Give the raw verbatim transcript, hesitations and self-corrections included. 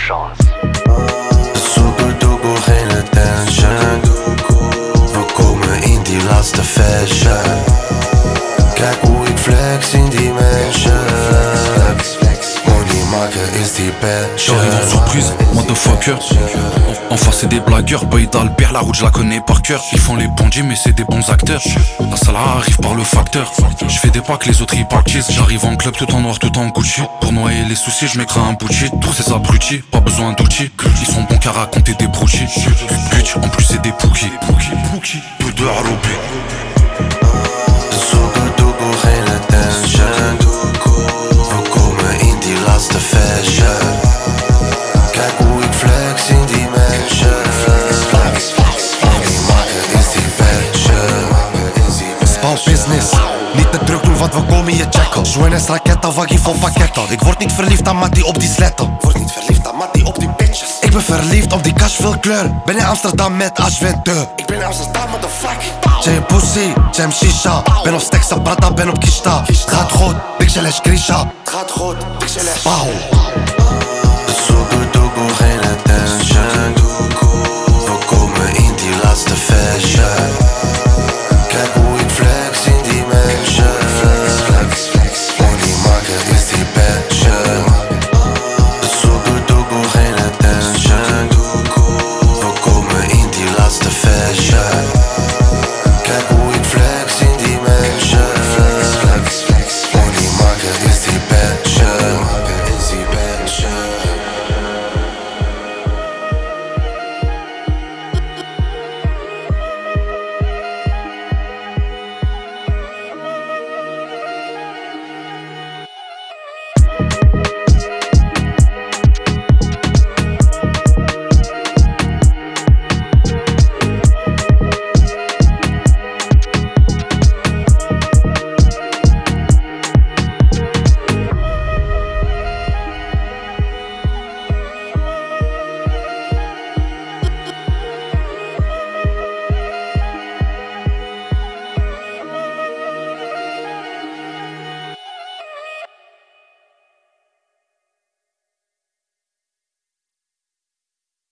chance. Soekedoekoe, geen attention. We komen in die laatste fashion. Kijk hoe ik flex in die mansion. Money maken is die passion. J'arrive en surprise, motherfucker. En, en face c'est des blagueurs, Boy d'Albert, la route je la connais par cœur. Ils font les bandits mais c'est des bons acteurs. La salle arrive par le facteur. Je fais des pas que les autres y partisent. J'arrive en club tout en noir, tout en Gucci. Pour noyer les soucis, je m'écris un bouchi. Pour ces abrutis, pas besoin d'outils. Ils sont bons qu'à raconter des brouchis. But, en plus c'est des pookies. Peu de harobi. Soekedoekoe, geen attention. We komen in die laatste fashion. Kijk hoe ik flex in die mansion. Money maken is die passion. Spouw business, niet te druk doen want we komen je checken. Joines raketta, waggie vol pakketten. Ik word niet verliefd aan Mattie op die sletten. Word niet verliefd aan Mattie op die bitches. Ik ben verliefd op die cash veel kleur. Ben in Amsterdam met Ashwente. Ik ben in Amsterdam met de fuck. Jam pussy, jam shisha. Ben op steksa, brata, ben op kista. Gaat goed, Pixel en Grisha. Gaat goed, Pixel en Spouw. Soekedoekoe,